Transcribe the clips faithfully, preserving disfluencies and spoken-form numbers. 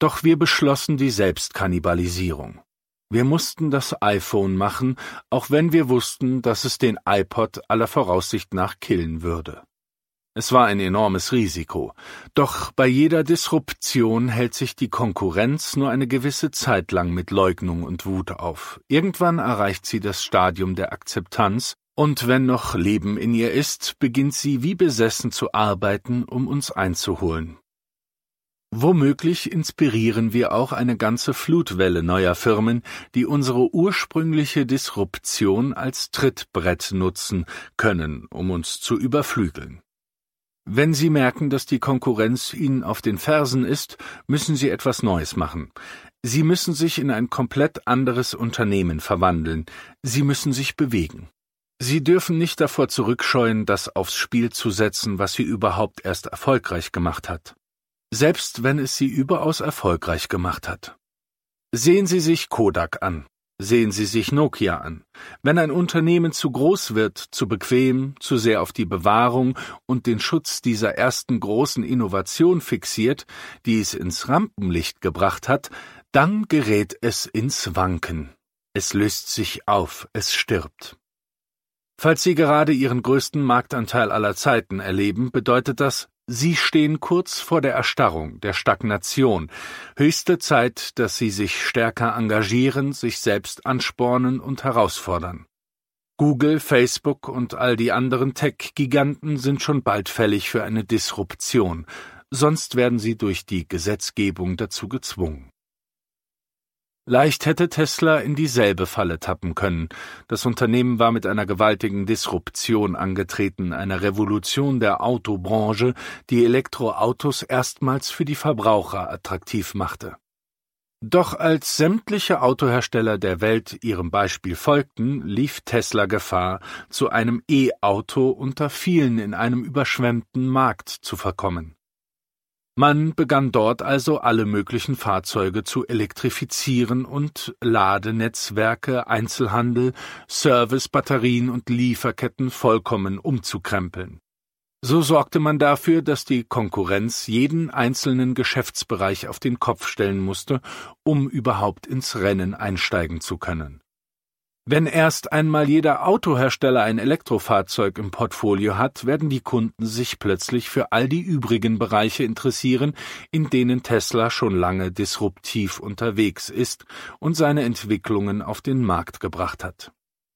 Doch wir beschlossen die Selbstkannibalisierung. Wir mussten das iPhone machen, auch wenn wir wussten, dass es den iPod aller Voraussicht nach killen würde. Es war ein enormes Risiko, doch bei jeder Disruption hält sich die Konkurrenz nur eine gewisse Zeit lang mit Leugnung und Wut auf. Irgendwann erreicht sie das Stadium der Akzeptanz, und wenn noch Leben in ihr ist, beginnt sie wie besessen zu arbeiten, um uns einzuholen. Womöglich inspirieren wir auch eine ganze Flutwelle neuer Firmen, die unsere ursprüngliche Disruption als Trittbrett nutzen können, um uns zu überflügeln. Wenn Sie merken, dass die Konkurrenz Ihnen auf den Fersen ist, müssen Sie etwas Neues machen. Sie müssen sich in ein komplett anderes Unternehmen verwandeln. Sie müssen sich bewegen. Sie dürfen nicht davor zurückscheuen, das aufs Spiel zu setzen, was Sie überhaupt erst erfolgreich gemacht hat. Selbst wenn es Sie überaus erfolgreich gemacht hat. Sehen Sie sich Kodak an. Sehen Sie sich Nokia an. Wenn ein Unternehmen zu groß wird, zu bequem, zu sehr auf die Bewahrung und den Schutz dieser ersten großen Innovation fixiert, die es ins Rampenlicht gebracht hat, dann gerät es ins Wanken. Es löst sich auf, es stirbt. Falls Sie gerade Ihren größten Marktanteil aller Zeiten erleben, bedeutet das, Sie stehen kurz vor der Erstarrung, der Stagnation. Höchste Zeit, dass Sie sich stärker engagieren, sich selbst anspornen und herausfordern. Google, Facebook und all die anderen Tech-Giganten sind schon bald fällig für eine Disruption, sonst werden sie durch die Gesetzgebung dazu gezwungen. Leicht hätte Tesla in dieselbe Falle tappen können. Das Unternehmen war mit einer gewaltigen Disruption angetreten, einer Revolution der Autobranche, die Elektroautos erstmals für die Verbraucher attraktiv machte. Doch als sämtliche Autohersteller der Welt ihrem Beispiel folgten, lief Tesla Gefahr, zu einem E-Auto unter vielen in einem überschwemmten Markt zu verkommen. Man begann dort also alle möglichen Fahrzeuge zu elektrifizieren und Ladenetzwerke, Einzelhandel, Service, Batterien und Lieferketten vollkommen umzukrempeln. So sorgte man dafür, dass die Konkurrenz jeden einzelnen Geschäftsbereich auf den Kopf stellen musste, um überhaupt ins Rennen einsteigen zu können. Wenn erst einmal jeder Autohersteller ein Elektrofahrzeug im Portfolio hat, werden die Kunden sich plötzlich für all die übrigen Bereiche interessieren, in denen Tesla schon lange disruptiv unterwegs ist und seine Entwicklungen auf den Markt gebracht hat.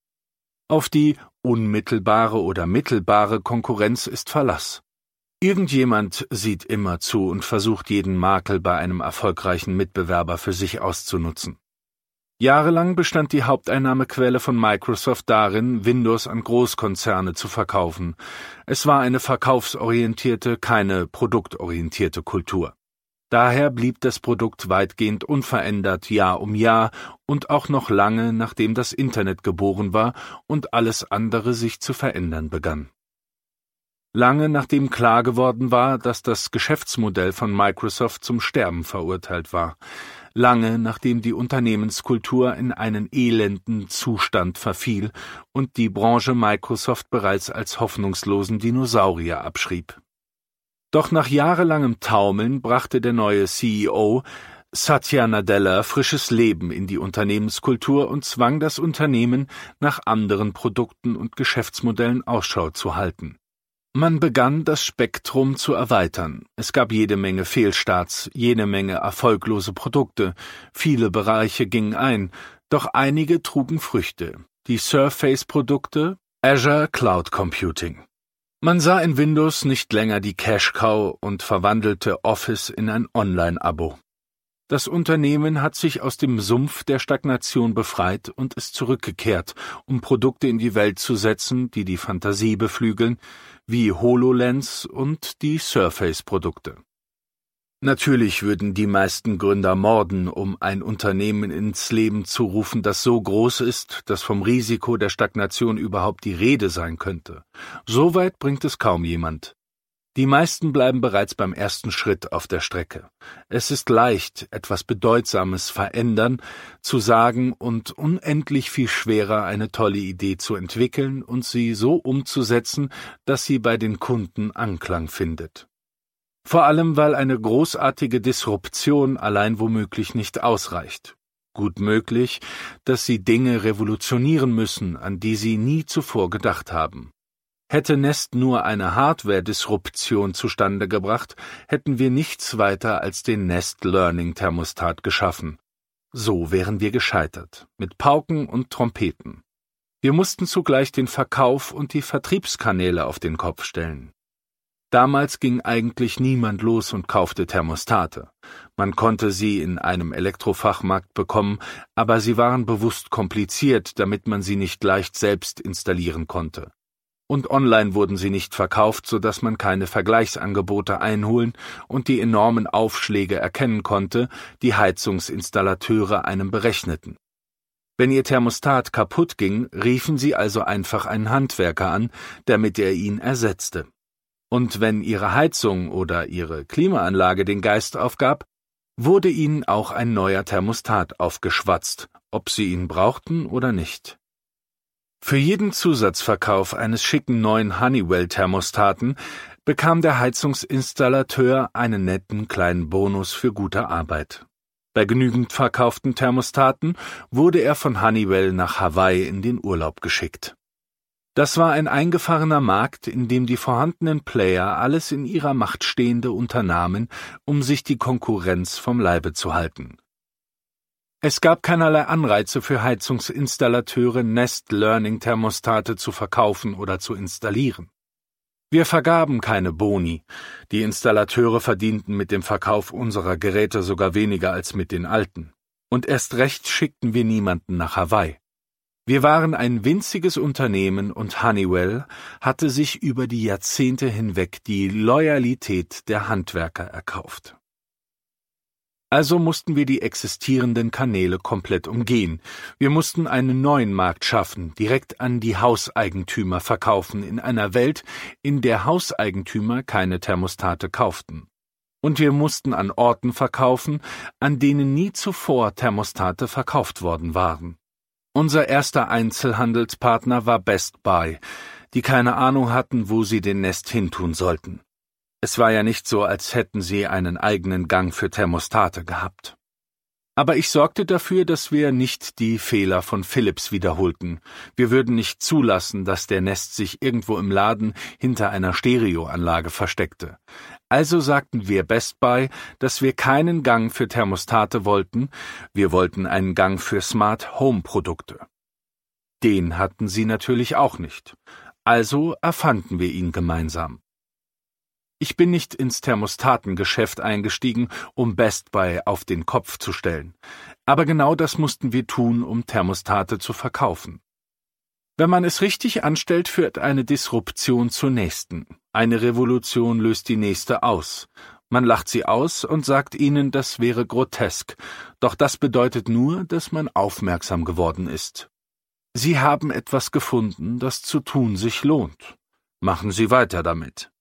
Auf die unmittelbare oder mittelbare Konkurrenz ist Verlass. Irgendjemand sieht immer zu und versucht jeden Makel bei einem erfolgreichen Mitbewerber für sich auszunutzen. Jahrelang bestand die Haupteinnahmequelle von Microsoft darin, Windows an Großkonzerne zu verkaufen. Es war eine verkaufsorientierte, keine produktorientierte Kultur. Daher blieb das Produkt weitgehend unverändert Jahr um Jahr und auch noch lange, nachdem das Internet geboren war und alles andere sich zu verändern begann. Lange nachdem klar geworden war, dass das Geschäftsmodell von Microsoft zum Sterben verurteilt war. Lange nachdem die Unternehmenskultur in einen elenden Zustand verfiel und die Branche Microsoft bereits als hoffnungslosen Dinosaurier abschrieb. Doch nach jahrelangem Taumeln brachte der neue C E O Satya Nadella frisches Leben in die Unternehmenskultur und zwang das Unternehmen, nach anderen Produkten und Geschäftsmodellen Ausschau zu halten. Man begann, das Spektrum zu erweitern. Es gab jede Menge Fehlstarts, jede Menge erfolglose Produkte, viele Bereiche gingen ein, doch einige trugen Früchte. Die Surface-Produkte, Azure Cloud Computing. Man sah in Windows nicht länger die Cash-Cow und verwandelte Office in ein Online-Abo. Das Unternehmen hat sich aus dem Sumpf der Stagnation befreit und ist zurückgekehrt, um Produkte in die Welt zu setzen, die die Fantasie beflügeln, wie HoloLens und die Surface-Produkte. Natürlich würden die meisten Gründer morden, um ein Unternehmen ins Leben zu rufen, das so groß ist, dass vom Risiko der Stagnation überhaupt die Rede sein könnte. So weit bringt es kaum jemand. Die meisten bleiben bereits beim ersten Schritt auf der Strecke. Es ist leicht, etwas Bedeutsames verändern, zu sagen und unendlich viel schwerer, eine tolle Idee zu entwickeln und sie so umzusetzen, dass sie bei den Kunden Anklang findet. Vor allem, weil eine großartige Disruption allein womöglich nicht ausreicht. Gut möglich, dass sie Dinge revolutionieren müssen, an die sie nie zuvor gedacht haben. Hätte Nest nur eine Hardware-Disruption zustande gebracht, hätten wir nichts weiter als den Nest Learning Thermostat geschaffen. So wären wir gescheitert, mit Pauken und Trompeten. Wir mussten zugleich den Verkauf und die Vertriebskanäle auf den Kopf stellen. Damals ging eigentlich niemand los und kaufte Thermostate. Man konnte sie in einem Elektrofachmarkt bekommen, aber sie waren bewusst kompliziert, damit man sie nicht leicht selbst installieren konnte. Und online wurden sie nicht verkauft, sodass man keine Vergleichsangebote einholen und die enormen Aufschläge erkennen konnte, die Heizungsinstallateure einem berechneten. Wenn ihr Thermostat kaputt ging, riefen sie also einfach einen Handwerker an, damit er ihn ersetzte. Und wenn ihre Heizung oder ihre Klimaanlage den Geist aufgab, wurde ihnen auch ein neuer Thermostat aufgeschwatzt, ob sie ihn brauchten oder nicht. Für jeden Zusatzverkauf eines schicken neuen Honeywell-Thermostaten bekam der Heizungsinstallateur einen netten kleinen Bonus für gute Arbeit. Bei genügend verkauften Thermostaten wurde er von Honeywell nach Hawaii in den Urlaub geschickt. Das war ein eingefahrener Markt, in dem die vorhandenen Player alles in ihrer Macht Stehende unternahmen, um sich die Konkurrenz vom Leibe zu halten. Es gab keinerlei Anreize für Heizungsinstallateure, Nest Learning Thermostate zu verkaufen oder zu installieren. Wir vergaben keine Boni. Die Installateure verdienten mit dem Verkauf unserer Geräte sogar weniger als mit den alten. Und erst recht schickten wir niemanden nach Hawaii. Wir waren ein winziges Unternehmen und Honeywell hatte sich über die Jahrzehnte hinweg die Loyalität der Handwerker erkauft. Also mussten wir die existierenden Kanäle komplett umgehen. Wir mussten einen neuen Markt schaffen, direkt an die Hauseigentümer verkaufen, in einer Welt, in der Hauseigentümer keine Thermostate kauften. Und wir mussten an Orten verkaufen, an denen nie zuvor Thermostate verkauft worden waren. Unser erster Einzelhandelspartner war Best Buy, die keine Ahnung hatten, wo sie den Nest hintun sollten. Es war ja nicht so, als hätten sie einen eigenen Gang für Thermostate gehabt. Aber ich sorgte dafür, dass wir nicht die Fehler von Philips wiederholten. Wir würden nicht zulassen, dass der Nest sich irgendwo im Laden hinter einer Stereoanlage versteckte. Also sagten wir Best Buy, dass wir keinen Gang für Thermostate wollten, wir wollten einen Gang für Smart Home Produkte. Den hatten sie natürlich auch nicht. Also erfanden wir ihn gemeinsam. Ich bin nicht ins Thermostatengeschäft eingestiegen, um Best Buy auf den Kopf zu stellen. Aber genau das mussten wir tun, um Thermostate zu verkaufen. Wenn man es richtig anstellt, führt eine Disruption zur nächsten. Eine Revolution löst die nächste aus. Man lacht sie aus und sagt ihnen, das wäre grotesk. Doch das bedeutet nur, dass man aufmerksam geworden ist. Sie haben etwas gefunden, das zu tun sich lohnt. Machen Sie weiter damit.